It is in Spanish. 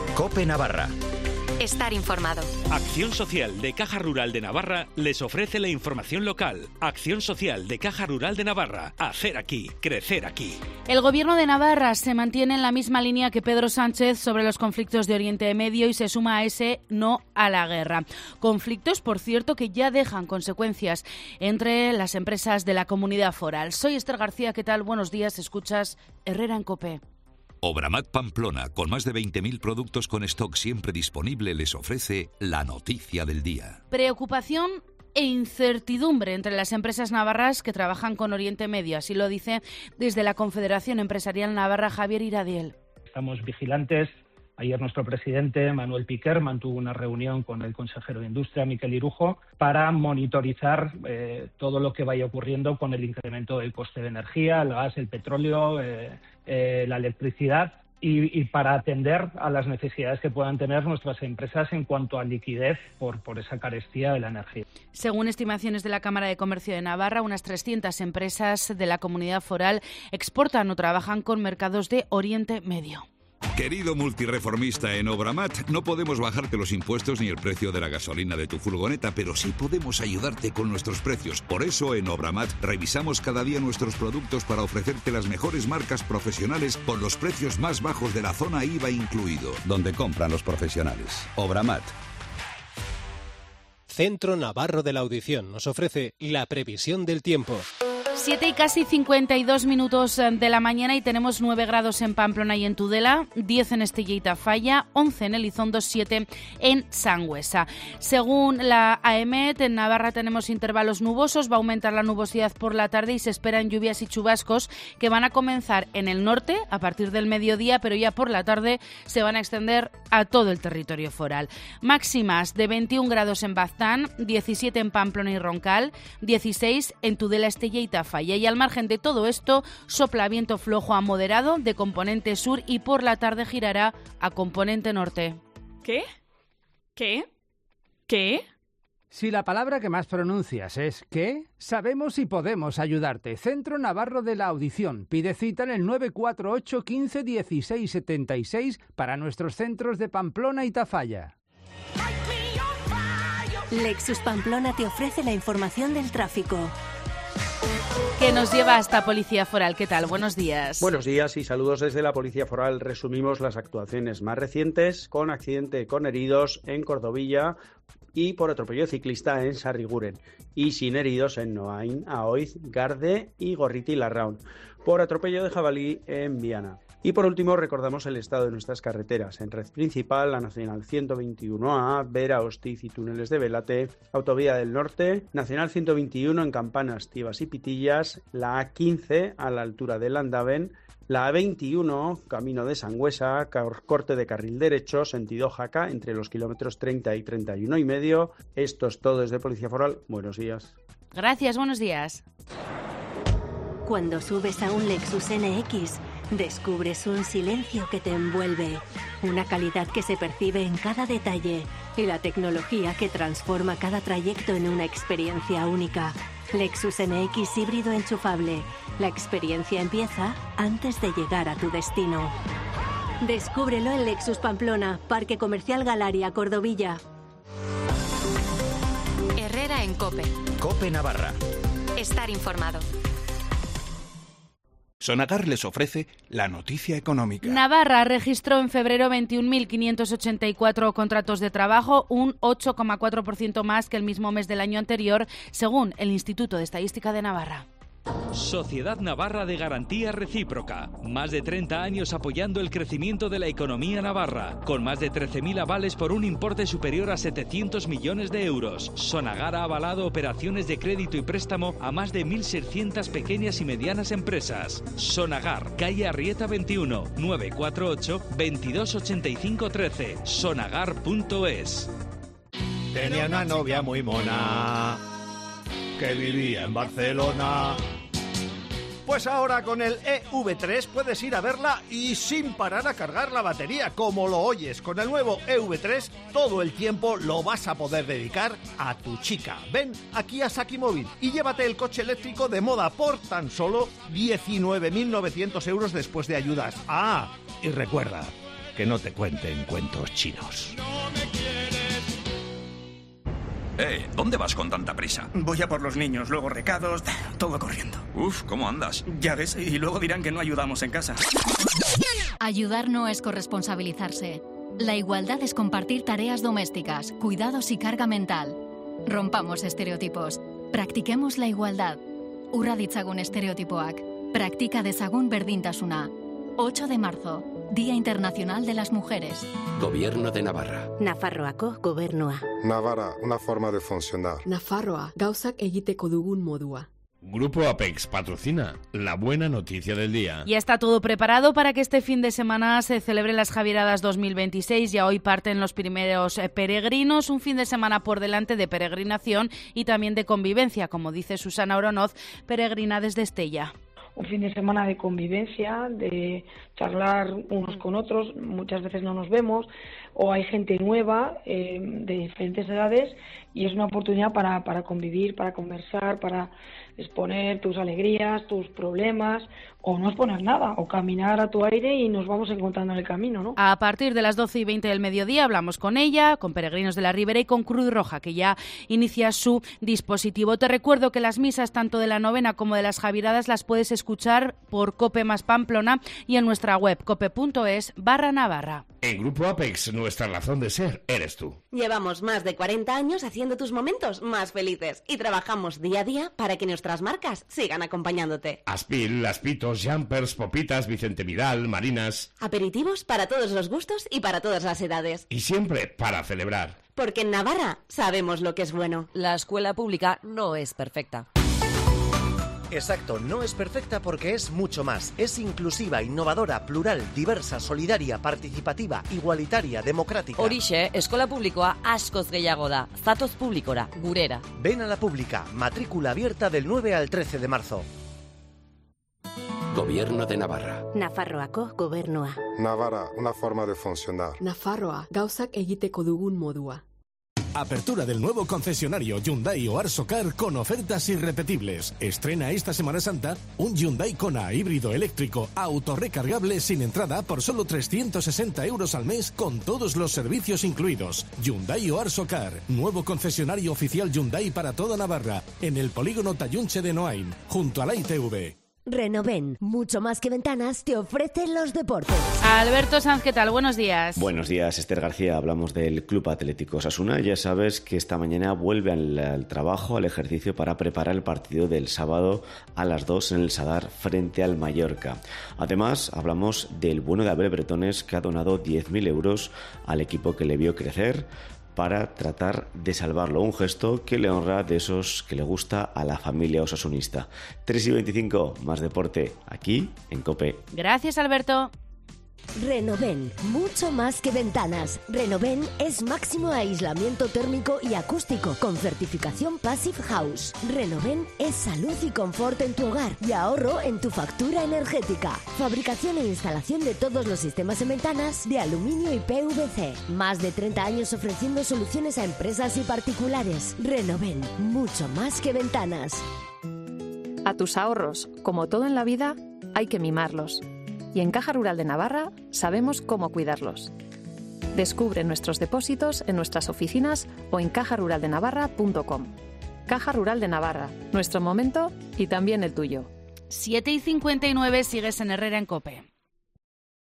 COPE Navarra. Estar informado. Acción Social de Caja Rural de Navarra les ofrece la información local. Acción Social de Caja Rural de Navarra. Hacer aquí, crecer aquí. El Gobierno de Navarra se mantiene en la misma línea que Pedro Sánchez sobre los conflictos de Oriente Medio y se suma a ese no a la guerra. Conflictos, por cierto, que ya dejan consecuencias entre las empresas de la comunidad foral. Soy Esther García, ¿qué tal? Buenos días, escuchas Herrera en COPE. Obramat Pamplona, con más de 20.000 productos con stock siempre disponible, les ofrece la noticia del día. Preocupación e incertidumbre entre las empresas navarras que trabajan con Oriente Medio. Así lo dice desde la Confederación Empresarial Navarra Javier Iradiel. Estamos vigilantes. Ayer nuestro presidente, Manuel Piquer, mantuvo una reunión con el consejero de Industria, Miquel Irujo, para monitorizar todo lo que vaya ocurriendo con el incremento del coste de energía, el gas, el petróleo, la electricidad y para atender a las necesidades que puedan tener nuestras empresas en cuanto a liquidez por esa carestía de la energía. Según estimaciones de la Cámara de Comercio de Navarra, unas 300 empresas de la comunidad foral exportan o trabajan con mercados de Oriente Medio. Querido multireformista en Obramat, no podemos bajarte los impuestos ni el precio de la gasolina de tu furgoneta, pero sí podemos ayudarte con nuestros precios. Por eso en Obramat revisamos cada día nuestros productos para ofrecerte las mejores marcas profesionales con los precios más bajos de la zona IVA incluido. Donde compran los profesionales. Obramat. Centro Navarro de la Audición nos ofrece la previsión del tiempo. 7 y casi 52 minutos de la mañana y tenemos 9 grados en Pamplona y en Tudela, 10 en Estella y Tafalla, 11 en Elizondo, 7 en Sangüesa. Según la AEMET, en Navarra tenemos intervalos nubosos, va a aumentar la nubosidad por la tarde y se esperan lluvias y chubascos que van a comenzar en el norte a partir del mediodía, pero ya por la tarde se van a extender a todo el territorio foral. Máximas de 21 grados en Baztán, 17 en Pamplona y Roncal, 16 en Tudela, Estella y Tafalla. Y al margen de todo esto, sopla viento flojo a moderado de componente sur y por la tarde girará a componente norte. ¿Qué? ¿Qué? ¿Qué? Si la palabra que más pronuncias es ¿qué?, sabemos y podemos ayudarte. Centro Navarro de la Audición. Pide cita en el 948 15 16 76 para nuestros centros de Pamplona y Tafalla. Lexus Pamplona te ofrece la información del tráfico. Que nos lleva hasta Policía Foral. ¿Qué tal? Buenos días. Buenos días y saludos desde la Policía Foral. Resumimos las actuaciones más recientes con accidente con heridos en Cordovilla y por atropello ciclista en Sarriguren y sin heridos en Noain, Aoiz, Garde y Gorriti Larraun por atropello de jabalí en Viana. Y por último recordamos el estado de nuestras carreteras. En red principal, la Nacional 121A, Vera, Hostiz y túneles de Velate, Autovía del Norte, Nacional 121 en Campanas, Tibas y Pitillas, la A15 a la altura de Landaven, la A21, camino de Sangüesa, corte de carril derecho, sentido Jaca, entre los kilómetros 30 y 31 y medio. Esto es todo desde Policía Foral. Buenos días. Gracias, buenos días. Cuando subes a un Lexus NX, descubres un silencio que te envuelve, una calidad que se percibe en cada detalle y la tecnología que transforma cada trayecto en una experiencia única. Lexus NX híbrido enchufable. La experiencia empieza antes de llegar a tu destino. Descúbrelo en Lexus Pamplona, Parque Comercial Galaria, Cordovilla. Herrera en COPE. COPE Navarra. Estar informado. Sonagar les ofrece la noticia económica. Navarra registró en febrero 21.584 contratos de trabajo, un 8,4% más que el mismo mes del año anterior, según el Instituto de Estadística de Navarra. Sociedad Navarra de Garantía Recíproca. Más de 30 años apoyando el crecimiento de la economía navarra, con más de 13.000 avales por un importe superior a 700 millones de euros. Sonagar ha avalado operaciones de crédito y préstamo a más de 1.600 pequeñas y medianas empresas. Sonagar, calle Arrieta 21, 948 2285 13. Sonagar.es. Tenía una novia muy mona que vivía en Barcelona. Pues ahora con el EV3 puedes ir a verla y sin parar a cargar la batería, como lo oyes. Con el nuevo EV3 todo el tiempo lo vas a poder dedicar a tu chica. Ven aquí a Saki Móvil y llévate el coche eléctrico de moda por tan solo 19.900 euros después de ayudas. Ah, y recuerda, que no te cuenten cuentos chinos. ¿Dónde vas con tanta prisa? Voy a por los niños, luego recados, todo corriendo. Uf, ¿cómo andas? Ya ves, y luego dirán que no ayudamos en casa. Ayudar no es corresponsabilizarse. La igualdad es compartir tareas domésticas, cuidados y carga mental. Rompamos estereotipos. Practiquemos la igualdad. Urra ditzagun estereotipoak. Praktika dezagun berdintasuna. 8 de marzo, Día Internacional de las Mujeres. Gobierno de Navarra. Nafarroako gobernua. Navarra, una forma de funcionar. Nafarroa, gauzak egiteko dugun modua. Grupo Apex patrocina la buena noticia del día. Ya está todo preparado para que este fin de semana se celebren las Javieradas 2026. Ya hoy parten los primeros peregrinos. Un fin de semana por delante de peregrinación y también de convivencia, como dice Susana Oronoz, peregrina desde Estella. Un fin de semana de convivencia, de charlar unos con otros, muchas veces no nos vemos, o hay gente nueva de diferentes edades y es una oportunidad para convivir, para conversar, para exponer tus alegrías, tus problemas, o no exponer nada, o caminar a tu aire y nos vamos encontrando en el camino, ¿no? A partir de las 12:20 del mediodía hablamos con ella, con Peregrinos de la Ribera y con Cruz Roja, que ya inicia su dispositivo. Te recuerdo que las misas tanto de la novena como de las Javieradas las puedes escuchar por Cope más Pamplona y en nuestra web cope.es/Navarra. En Grupo Apex, nuestra razón de ser eres tú. Llevamos más de 40 años haciendo tus momentos más felices y trabajamos día a día para que nuestras marcas sigan acompañándote. Aspil, Aspitos, Jumpers, Popitas, Vicente Vidal, Marinas. Aperitivos para todos los gustos y para todas las edades. Y siempre para celebrar. Porque en Navarra sabemos lo que es bueno. La escuela pública no es perfecta. Exacto, no es perfecta porque es mucho más. Es inclusiva, innovadora, plural, diversa, solidaria, participativa, igualitaria, democrática. Horixe, eskola publikoa askoz gehiago da. Zatoz publikora, gurera. Ven a la pública, matrícula abierta del 9 al 13 de marzo. Gobierno de Navarra. Nafarroako gobernua. Navarra, una forma de funcionar. Nafarroa, gauzak egiteko dugun modua. Apertura del nuevo concesionario Hyundai Oarso Car con ofertas irrepetibles. Estrena esta Semana Santa un Hyundai Kona híbrido eléctrico autorrecargable sin entrada por solo 360 euros al mes con todos los servicios incluidos. Hyundai Oarso Car, nuevo concesionario oficial Hyundai para toda Navarra, en el polígono Tallunche de Noain, junto a la ITV. Renoven, mucho más que ventanas, te ofrecen los deportes. Alberto Sanz, ¿qué tal? Buenos días. Buenos días, Esther García. Hablamos del Club Atlético Osasuna. Ya sabes que esta mañana vuelve al trabajo, al ejercicio para preparar el partido del sábado a las 2 en el Sadar frente al Mallorca. Además, hablamos del bueno de Abel Bretones, que ha donado 10.000 euros al equipo que le vio crecer para tratar de salvarlo, un gesto que le honra de esos que le gusta a la familia osasunista. 3:25, más deporte aquí en COPE. Gracias, Alberto. Renoven, mucho más que ventanas. Renoven es máximo aislamiento térmico y acústico con certificación Passive House. Renoven es salud y confort en tu hogar y ahorro en tu factura energética. Fabricación e instalación de todos los sistemas en ventanas de aluminio y PVC. Más de 30 años ofreciendo soluciones a empresas y particulares. Renoven, mucho más que ventanas. A tus ahorros, como todo en la vida, hay que mimarlos. Y en Caja Rural de Navarra sabemos cómo cuidarlos. Descubre nuestros depósitos en nuestras oficinas o en cajaruraldenavarra.com. Caja Rural de Navarra, nuestro momento y también el tuyo. 7:59, sigues en Herrera en COPE.